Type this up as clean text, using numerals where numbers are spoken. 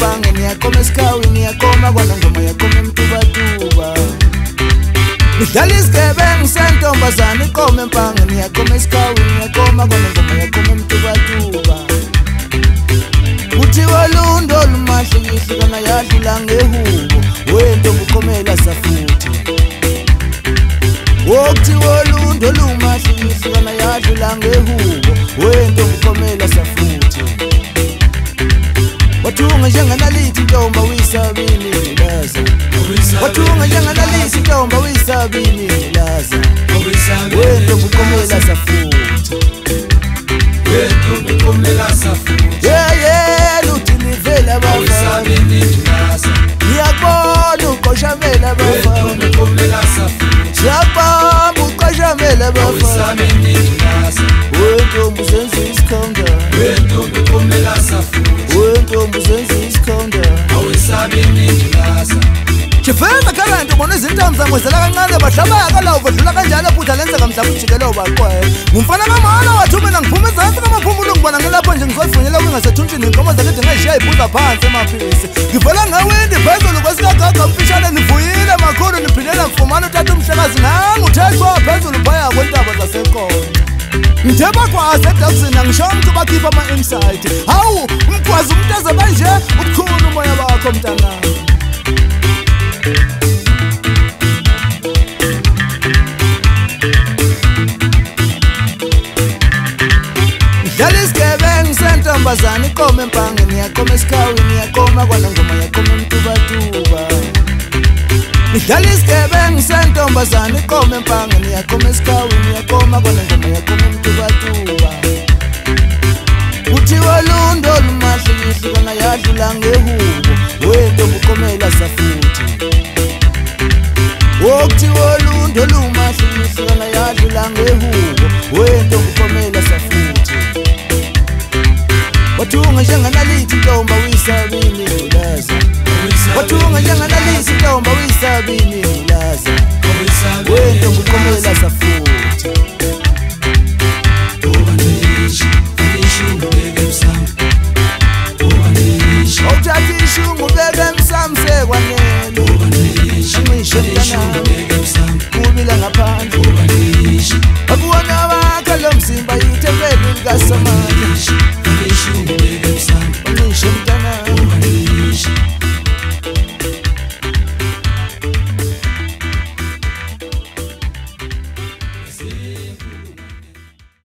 mpange niyakoma esikhaweni niyakoma kwana ngoma yakoma emtubatuba Nidlala isigebengu sentombazane ikoma empange niyakoma esikhaweni niyakoma kwana ngoma yakoma emtubatuba Kuthiwa lundo lumahle yihlukana yadlula ngehubo wentombi ukhomela safuthi Kuthiwa lundo lumahle yihlukana yadlula ngehubo wentombi ukhomela safuthi Wathunga njenganalithi intomba uyisabini laza Wathunga njenganalithi intomba uyisabini laza wentombi ukhomela safuthi Wentombi ukhomela safuthi luthi nivela bafana Ngiyakubona uqoshamela bafana Wentombi ukhomela safuthi Siyabamba uqoshamela bafana Wentombi usenza isikhonda Wentombi ukhomela safuthi Wentombi usenza isikhonda Awesabeni ndilasa Chifema karanti ubona izintambo zamwezela kancane bahlabaka lawo badlula kanjalo futhi alenza kamhlaba ujikelo baqwela Ngumfana kamana wathume nangiphume ezantsi kamaphumulo ngibona ngelapho nje ngizoyifunyela kungasethuntshini inkomo zakade ngayishiya ibhuza phansi emaphisi Ngivela ngawindi phezulu kwesikagaga mfishane nivuyile makhulu niphindela mfumana utata umhlekazi nami uthethwa phezulu phaya kwentaba zasenkolo Ngitheba kwazi edabsini angisho umuntu bakhipha ama-insight Hawu umgwazi umuntu eze kanje ubukhulu umoya bakho mntanami Dlala isigebengu sentombazane ikoma empange niyakoma esikhaweni niyakoma kwana ngoma yakoma emtubatuba Dlala isigebengu sentombazane ikoma empange niyakoma esikhaweni niyakoma kwana ngoma yakoma emtubatuba Kuthiwa lundo lumahle yihlukana yadlula ngehubo wentombi ukhomela safuthi Kuthiwa lundo lumahle yihlukana yadlula ngehubo wentombi ukhomela safuthi Wathunga njenganalithi intomba uyisabini laza Wathunga njenganalithi intomba uyisabini laza Wentombi ukhomela safuthi Awuthatha ishungu ubeke emsamo sekwanele Angisho mntanami